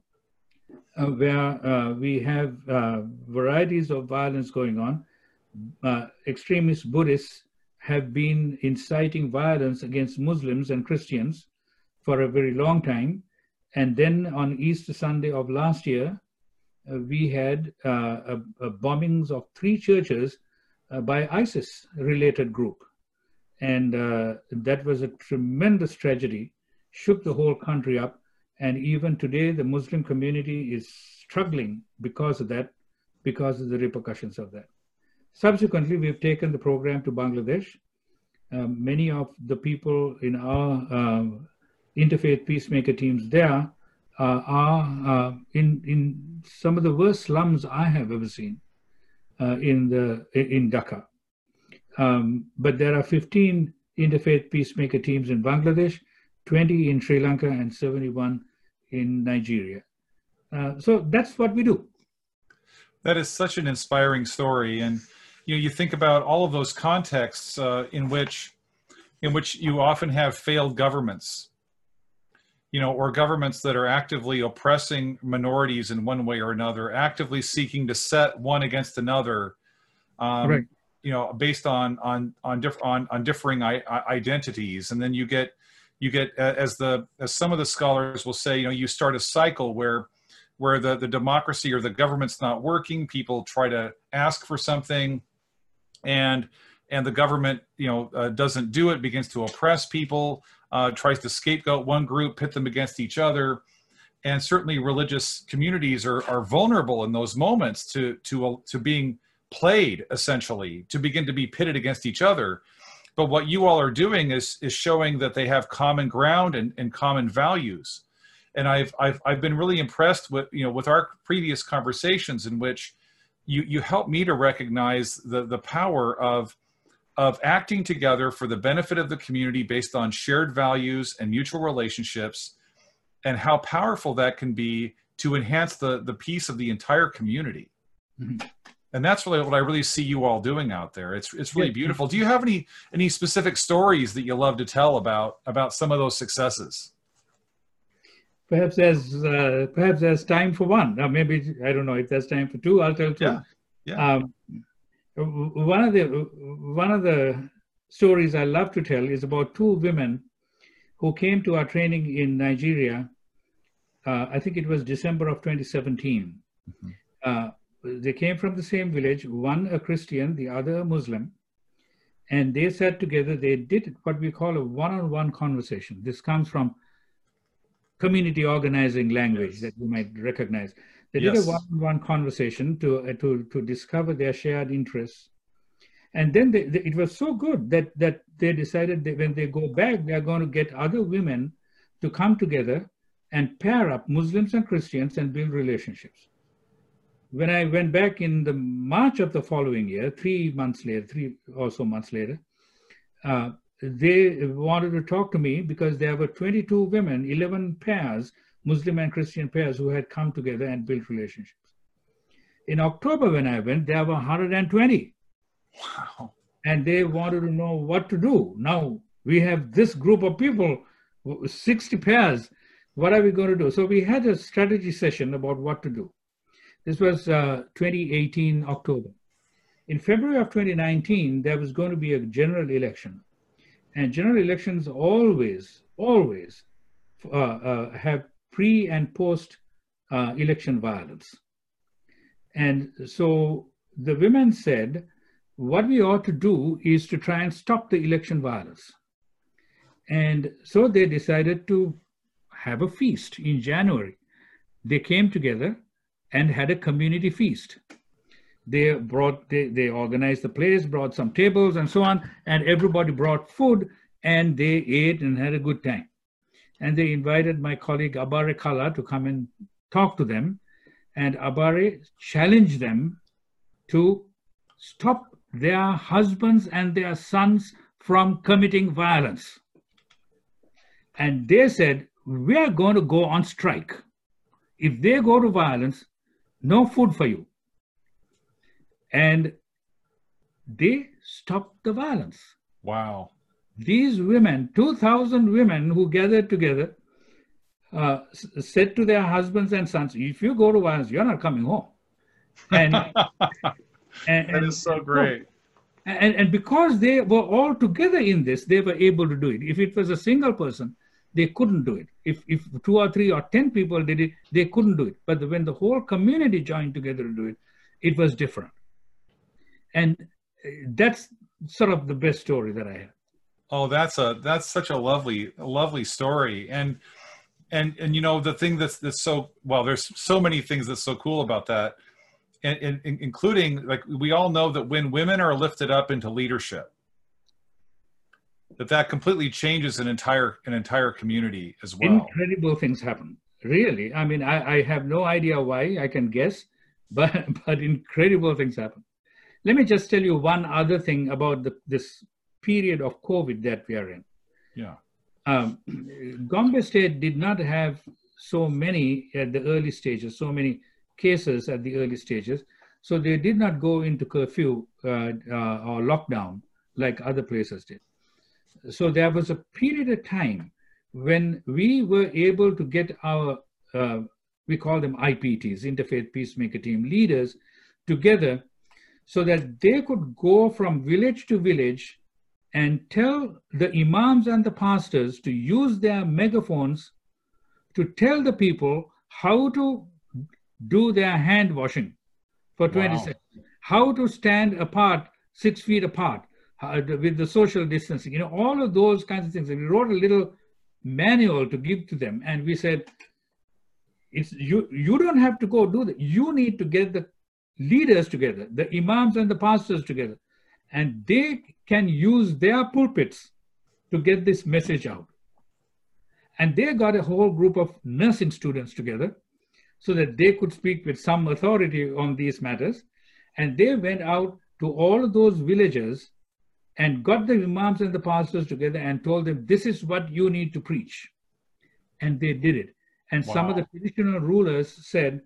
uh, where uh, we have uh, varieties of violence going on. Uh, extremist Buddhists have been inciting violence against Muslims and Christians for a very long time. And then on Easter Sunday of last year, Uh, we had uh, a, a bombings of three churches uh, by ISIS-related group. And uh, that was a tremendous tragedy, shook the whole country up. And even today, the Muslim community is struggling because of that, because of the repercussions of that. Subsequently, we've taken the program to Bangladesh. Uh, many of the people in our uh, interfaith peacemaker teams there uh, are uh, in, in some of the worst slums I have ever seen uh, in, the, in Dhaka. Um, but there are fifteen interfaith peacemaker teams in Bangladesh, twenty in Sri Lanka, and seventy-one in Nigeria. Uh, so that's what we do. That is such an inspiring story. And you know, you think about all of those contexts uh, in which in which you often have failed governments, you know, or governments that are actively oppressing minorities in one way or another, actively seeking to set one against another, um, right. you know, based on on on, diff- on, on differing I- identities. And then you get you get as the as some of the scholars will say, you know, you start a cycle where where the, the democracy or the government's not working. People try to ask for something, and and the government, you know, uh, doesn't do it, begins to oppress people. Uh, tries to scapegoat one group, pit them against each other. And certainly religious communities are, are vulnerable in those moments to, to, to being played, essentially, to begin to be pitted against each other. But what you all are doing is, is showing that they have common ground and, and common values. And I've, I've, I've been really impressed with, you know, with our previous conversations in which you, you helped me to recognize the, the power of of acting together for the benefit of the community based on shared values and mutual relationships, and how powerful that can be to enhance the, the peace of the entire community. Mm-hmm. And that's really what I really see you all doing out there. It's it's really Yeah. beautiful. Do you have any any specific stories that you love to tell about about some of those successes? Perhaps there's uh, perhaps there's time for one. Or maybe I don't know if there's time for two. I'll tell two. Yeah, yeah. Um, one of the one of the stories I love to tell is about two women who came to our training in Nigeria. Uh, I think it was December of twenty seventeen. Mm-hmm. Uh, they came from the same village, one a Christian, the other a Muslim. And they sat together, they did what we call a one-on-one conversation. This comes from community organizing language yes. that you might recognize. They yes. did a one-on-one conversation to, uh, to, to discover their shared interests. And then they, they, it was so good that, that they decided that when they go back, they are going to get other women to come together and pair up Muslims and Christians and build relationships. When I went back in the March of the following year, three months later, three or so months later, uh, they wanted to talk to me because there were twenty-two women, eleven pairs, Muslim and Christian pairs who had come together and built relationships. In October when I went, there were one hundred twenty. Wow. And they wanted to know what to do. Now we have this group of people, sixty pairs. What are we going to do? So we had a strategy session about what to do. This was uh, twenty eighteen, October. In February of twenty nineteen, there was going to be a general election. And general elections always, always uh, uh, have pre and post uh, election violence. And so the women said, what we ought to do is to try and stop the election violence. And so they decided to have a feast in January. They came together and had a community feast. They brought, they, they organized the place, brought some tables and so on, and everybody brought food and they ate and had a good time. And they invited my colleague Abare Kala to come and talk to them. And Abare challenged them to stop their husbands and their sons from committing violence. And they said, we are going to go on strike. If they go to violence, no food for you. And they stopped the violence. Wow. These women, two thousand women who gathered together, uh, said to their husbands and sons, if you go to violence, you're not coming home. And, and that is so great. And, and because they were all together in this, they were able to do it. If it was a single person, they couldn't do it. If, if two or three or ten people did it, they couldn't do it. But when the whole community joined together to do it, it was different. And that's sort of the best story that I have. Oh, that's a that's such a lovely, lovely story. And and and you know, the thing that's that's so well, there's so many things that's so cool about that, and, and, and including, like, we all know that when women are lifted up into leadership, that that completely changes an entire an entire community as well. Incredible things happen, really. I mean, I, I have no idea why. I can guess, but but incredible things happen. Let me just tell you one other thing about the, this period of COVID that we are in. Yeah. Um, Gombe State did not have so many at the early stages, so many cases at the early stages. So they did not go into curfew uh, uh, or lockdown like other places did. So there was a period of time when we were able to get our, uh, we call them I P Ts, Interfaith Peacemaker Team leaders, together so that they could go from village to village and tell the imams and the pastors to use their megaphones to tell the people how to do their hand washing for twenty wow. seconds, how to stand apart, six feet apart, uh, with the social distancing, you know, all of those kinds of things. And we wrote a little manual to give to them. And we said, it's you, you don't have to go do that. You need to get the leaders together, the imams and the pastors together, and they can use their pulpits to get this message out. And they got a whole group of nursing students together so that they could speak with some authority on these matters. And they went out to all of those villages and got the imams and the pastors together and told them, this is what you need to preach. And they did it. And wow. some of the traditional rulers said,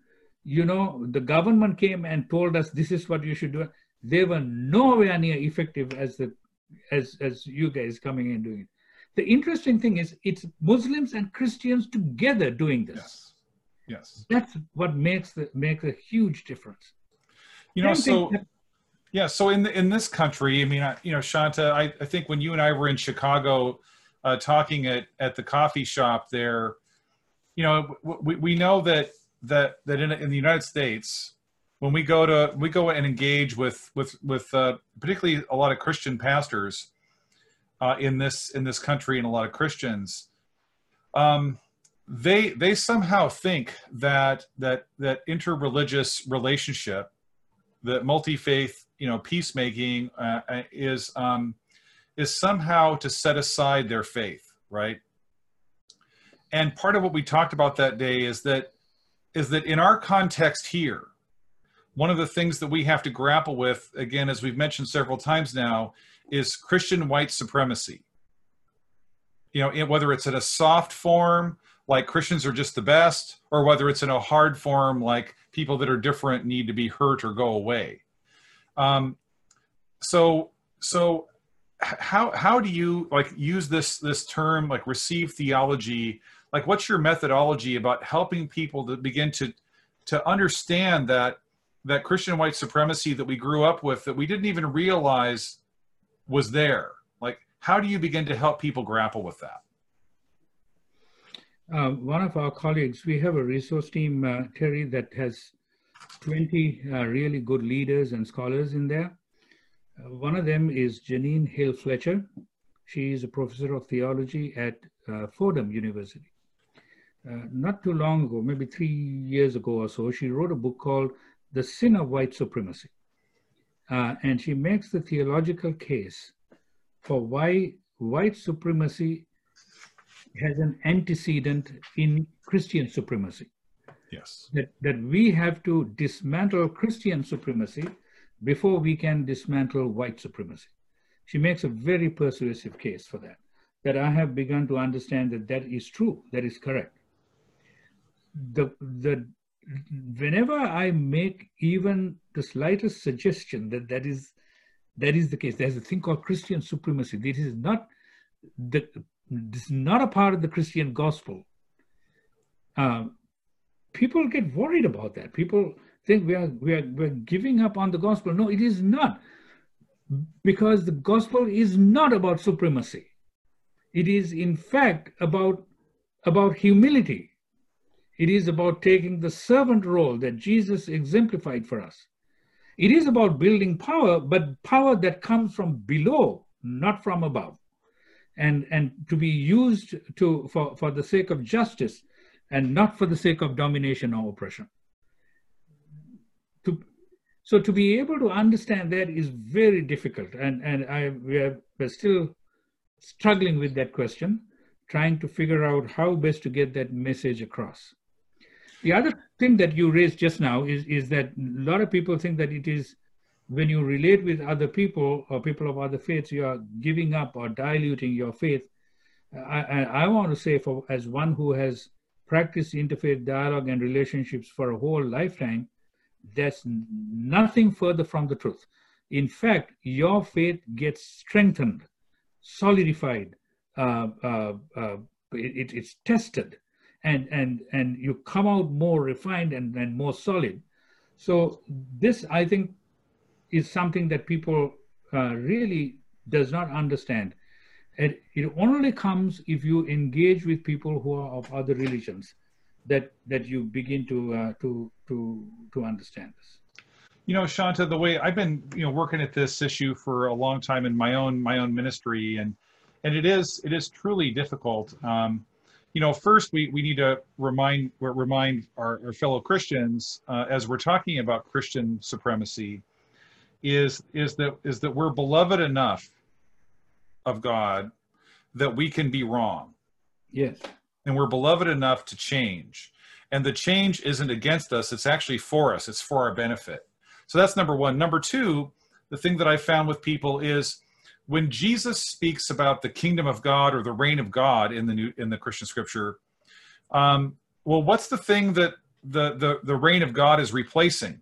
you know, the government came and told us this is what you should do. They were nowhere near effective as the as as you guys coming and doing it. The interesting thing is it's Muslims and Christians together doing this. Yes. Yes. That's what makes the makes a huge difference. You know, Same so thing- yeah, so in the, in this country, I mean, I, you know, Shanta, I, I think when you and I were in Chicago uh, talking at, at the coffee shop there, you know, we, we know that that that in, in the United States, when we go to we go and engage with with with uh, particularly a lot of Christian pastors uh, in this in this country and a lot of Christians, um, they they somehow think that that that interreligious relationship, that multi-faith, you know, peacemaking uh, is um, is somehow to set aside their faith, right? And part of what we talked about that day is that is that in our context here, one of the things that we have to grapple with, again, as we've mentioned several times now, is Christian white supremacy. You know, whether it's in a soft form, like Christians are just the best, or whether it's in a hard form, like people that are different need to be hurt or go away. Um, so, so how how do you like use this this term, like receive theology? Like, what's your methodology about helping people to begin to to understand that that Christian white supremacy that we grew up with, that we didn't even realize was there? Like, how do you begin to help people grapple with that? Uh, one of our colleagues, we have a resource team, uh, Terry, that has twenty uh, really good leaders and scholars in there. Uh, one of them is Janine Hale Fletcher. She is a professor of theology at uh, Fordham University. Uh, not too long ago, maybe three years ago or so, she wrote a book called The Sin of White Supremacy. Uh, and she makes the theological case for why white supremacy has an antecedent in Christian supremacy. Yes. That, that we have to dismantle Christian supremacy before we can dismantle white supremacy. She makes a very persuasive case for that, that I have begun to understand that that is true, that is correct. The, the, whenever I make even the slightest suggestion that that is, that is the case, there's a thing called Christian supremacy. This is not, the, this is not a part of the Christian gospel. Uh, people get worried about that. People think we are, we are we're giving up on the gospel. No, it is not. Because the gospel is not about supremacy. It is in fact about, about humility. It is about taking the servant role that Jesus exemplified for us. It is about building power, but power that comes from below, not from above. And, and to be used to, for, for the sake of justice and not for the sake of domination or oppression. To, so to be able to understand that is very difficult. And, and I, we are, we're still struggling with that question, trying to figure out how best to get that message across. The other thing that you raised just now is, is that a lot of people think that it is when you relate with other people or people of other faiths, you are giving up or diluting your faith. I, I, I want to say, for as one who has practiced interfaith dialogue and relationships for a whole lifetime, that's nothing further from the truth. In fact, your faith gets strengthened, solidified, uh, uh, uh, it, it's tested. And, and, and you come out more refined and, and more solid. So this, I think, is something that people uh, really does not understand. It, it only comes if you engage with people who are of other religions, that, that you begin to, uh, to, to, to understand this. You know, Shanta, the way I've been, you know, working at this issue for a long time in my own, my own ministry, and, and it is, it is truly difficult. Um, You know, first we, we need to remind remind our, our fellow Christians uh, as we're talking about Christian supremacy, is is that is that we're beloved enough of God that we can be wrong. Yes. And we're beloved enough to change. And the change isn't against us, it's actually for us, it's for our benefit. So that's number one. Number two, the thing that I found with people is, when Jesus speaks about the kingdom of God or the reign of God in the new in the Christian scripture, um, well, what's the thing that the, the, the reign of God is replacing.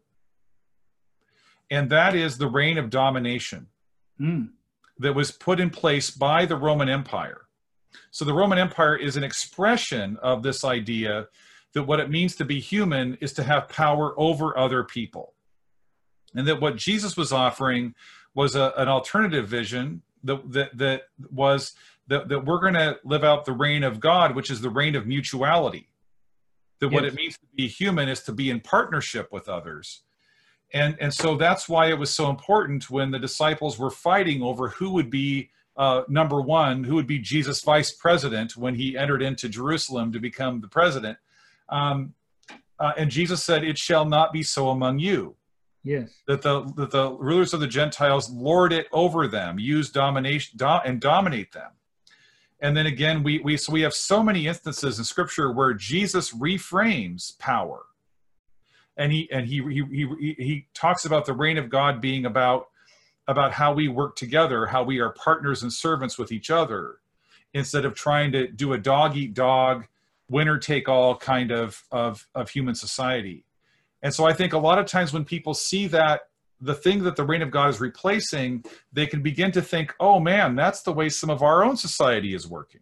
And that is the reign of domination Mm. that was put in place by the Roman Empire. So the Roman Empire is an expression of this idea that what it means to be human is to have power over other people. And that what Jesus was offering was a, an alternative vision that, that, that was that, that we're going to live out the reign of God, which is the reign of mutuality. That what Yes. it means to be human is to be in partnership with others. And, and so that's why it was so important when the disciples were fighting over who would be uh, number one, who would be Jesus' vice president when he entered into Jerusalem to become the president. Um, uh, and Jesus said, "It shall not be so among you." Yes. That the, that the rulers of the Gentiles lord it over them, use domination do, and dominate them. And then again, we, we, so we have so many instances in Scripture where Jesus reframes power. And he and he, he he he talks about the reign of God being about about how we work together, how we are partners and servants with each other, instead of trying to do a dog eat dog, winner take all kind of of of human society. And so I think a lot of times when people see that the thing that the reign of God is replacing, they can begin to think, "Oh man, that's the way some of our own society is working."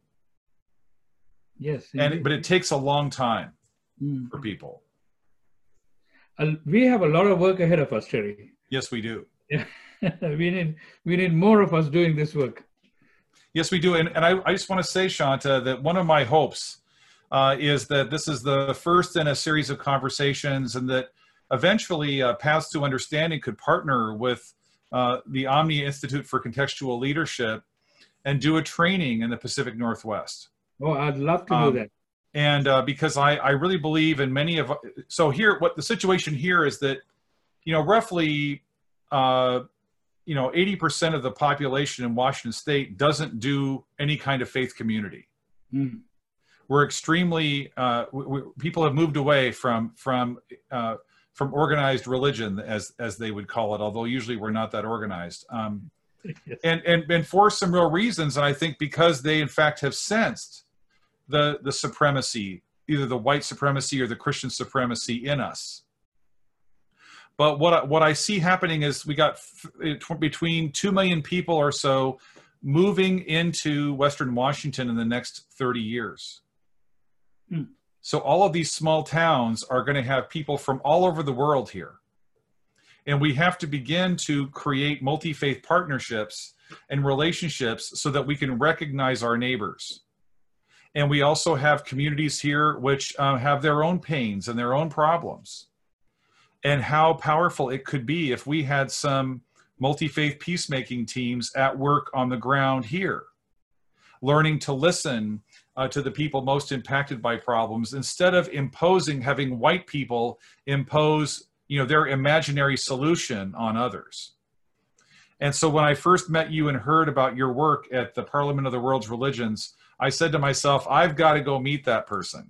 Yes. And indeed. but it takes a long time Mm. for people. Uh, we have a lot of work ahead of us, Terry. Yes, we do. Yeah. we need we need more of us doing this work. Yes, we do. And, and I, I just want to say, Shanta, that one of my hopes uh, is that this is the first in a series of conversations, and that eventually uh, Paths to Understanding could partner with uh, the Omnia Institute for Contextual Leadership and do a training in the Pacific Northwest. Oh, I'd love to Um, do that. And uh, because I, I really believe in many of, so here, what the situation here is that, you know, roughly, uh, you know, eighty percent of the population in Washington State doesn't do any kind of faith community. Mm. We're extremely, uh, we, we, people have moved away from, from, uh, from organized religion, as, as they would call it, although usually we're not that organized. Um, Yes. and, and, and for some real reasons, and I think because they in fact have sensed the the supremacy, either the white supremacy or the Christian supremacy in us. But what I, what I see happening is we got f- between two million people or so moving into Western Washington in the next thirty years. Hmm. So all of these small towns are going to have people from all over the world here. And we have to begin to create multi-faith partnerships and relationships so that we can recognize our neighbors. And we also have communities here which uh, have their own pains and their own problems. And how powerful it could be if we had some multi-faith peacemaking teams at work on the ground here, learning to listen uh, to the people most impacted by problems, instead of imposing, having white people impose, you know, their imaginary solution on others. And so when I first met you and heard about your work at the Parliament of the World's Religions, I said to myself, I've got to go meet that person.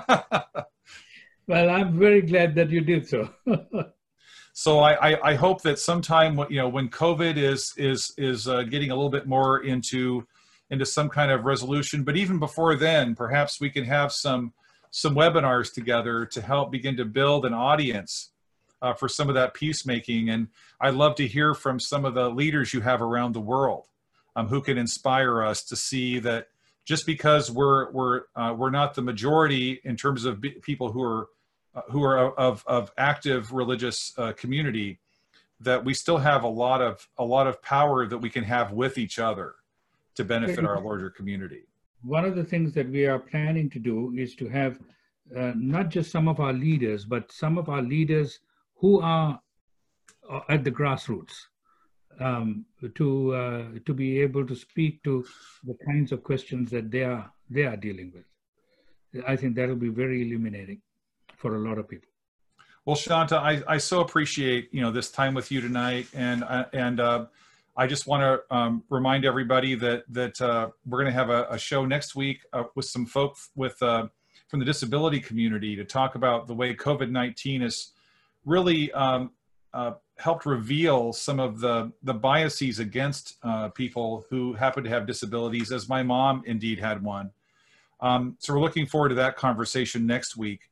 Well, I'm very glad that you did so. So I, I, I hope that sometime, you know, when COVID is is is uh, getting a little bit more into into some kind of resolution, but even before then, perhaps we can have some some webinars together to help begin to build an audience uh, for some of that peacemaking. And I'd love to hear from some of the leaders you have around the world um, who can inspire us to see that just because we're we're uh, we're not the majority in terms of b- people who are uh, who are of of active religious uh, community, that we still have a lot of a lot of power that we can have with each other to benefit our larger community. One of the things that we are planning to do is to have uh, not just some of our leaders, but some of our leaders who are uh, at the grassroots, um, to uh, to be able to speak to the kinds of questions that they are they are dealing with. I think that will be very illuminating for a lot of people. Well, Shanta, I, I so appreciate, you know, this time with you tonight, and uh, and uh, I just want to um, remind everybody that that uh, we're going to have a, a show next week uh, with some folks with uh, from the disability community to talk about the way COVID nineteen has really um, uh, helped reveal some of the the biases against uh, people who happen to have disabilities, as my mom indeed had one. Um, so we're looking forward to that conversation next week.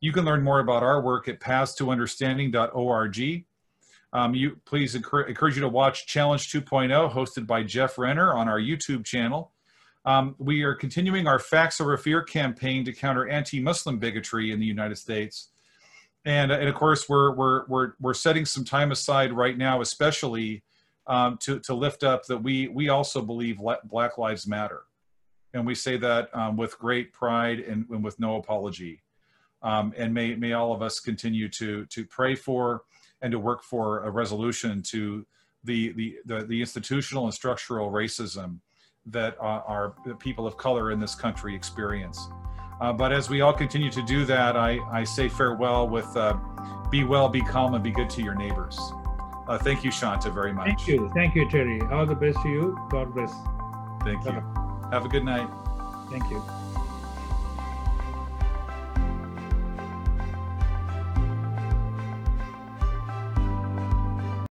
You can learn more about our work at paths to understanding dot org. Um, you, please encourage, encourage you to watch Challenge two point oh, hosted by Jeff Renner on our YouTube channel. Um, we are continuing our Facts Over Fear campaign to counter anti-Muslim bigotry in the United States. And, and of course, we're, we're, we're, we're setting some time aside right now, especially um, to, to lift up that we, we also believe Black Lives Matter. And we say that um, with great pride and, and with no apology. Um, and may, may all of us continue to, to pray for and to work for a resolution to the, the, the, the institutional and structural racism that uh, our the people of color in this country experience. Uh, but as we all continue to do that, I, I say farewell with uh, be well, be calm, and be good to your neighbors. Uh, thank you, Shanta, very much. Thank you. Thank you, Terry. All the best to you. God bless. Thank you. Have a good night. Thank you.